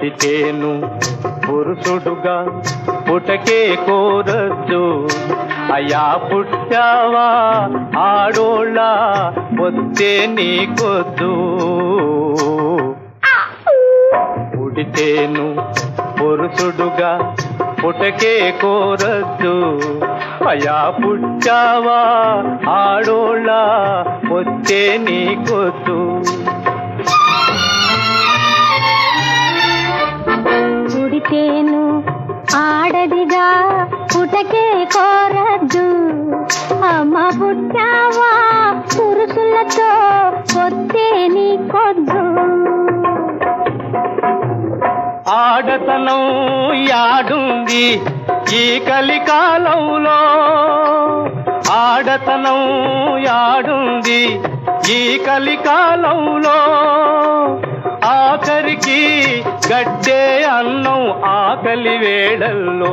పుడితేను పురుషుడుగా పుటకే కోరద్దు. అయ్యా పుట్టావా ఆడోళ్ళ వస్తే నీకొద్దు. పుడితేను పురుషుడుగా పుటకే కోరద్దు. అయ్యా పుట్టావా ఆడోళ్ళ వస్తే నీకొద్దు. పుడితేను ఆడదిగా పుటకే కోరద్దు. అమ్మ పుట్టావా పురుషులతో వస్తే నీకొద్దు. ఆడతనం యాడుంది ఈ కలికాలంలో, ఆడతనం యాడుంది ఈ కలికాలంలో. ఆఖరికి గడ్డే అన్నం ఆకలి వేళల్లో.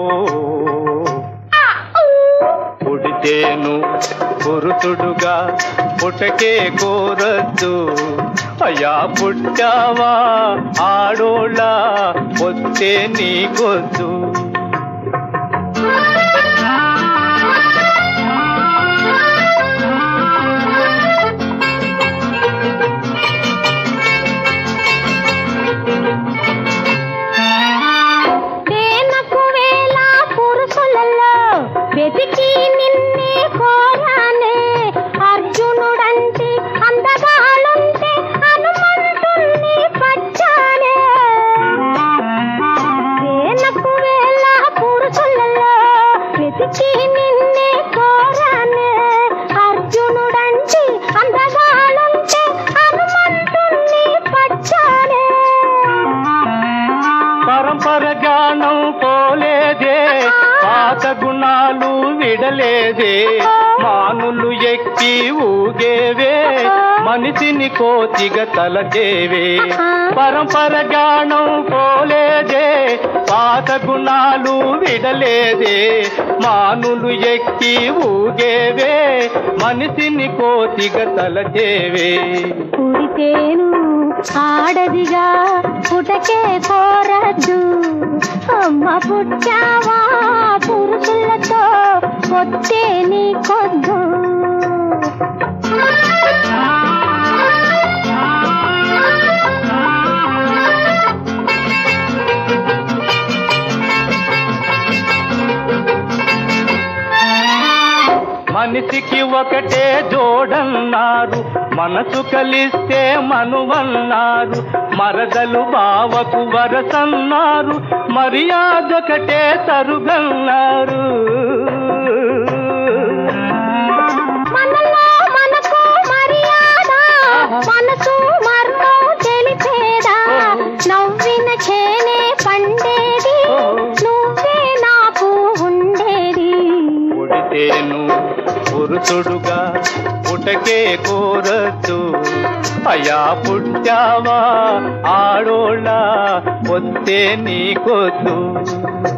పుడితేను పురుషుడుగా పుటకే కోరద్దు. అయ్యా పుట్టావా ఆడోళ్ళ వస్తే నీకొద్దు. వెతికి నిన్నే కోరానే అర్జునుడంటే అందగాలుంటే హనుమంతుల్ని పచ్చానే. వేలకు వేల పురుషులలో వెతికి నిన్నే కోరానే అర్జునుడంటే అందగాలుంటే హనుమంతుల్ని పచ్చానే. పరంపర జ్ఞానం పోలేదే, పాత గుణాలు విడలేదే. మానులు ఎక్కి ఊగేవే, మనిషిని కోతిగా తలచేవే. పరంపర జ్ఞానం పోలేదే, పాత గుణాలు విడలేదే. మానులు ఎక్కి ఊగేవే, మనిషిని కోతిగా తలచేవే. పుడితేను ఆడదిగా పుటకే కోరద్దు. అమ్మ పుట్టావా పురుషులతో వస్తే నీకొద్దు. మనిషికి ఒకటే జోడన్నారు, మనసు కలిస్తే మనువన్నారు. మరదలు బావకు వరసన్నారు, మర్యాదొకటే తరుగన్నారు. మనలో మనకు మర్యాద, మనసు మర్మం తెలిపేదా. నవ్విన చేనే పండేది, నువ్వే నాకు ఉండేది. పుడితేను పురుషుడుగా పుటకే కోరద్దు. అయ్యా పుట్టావా ఆడోళ్ళ వస్తే నీకొద్దు.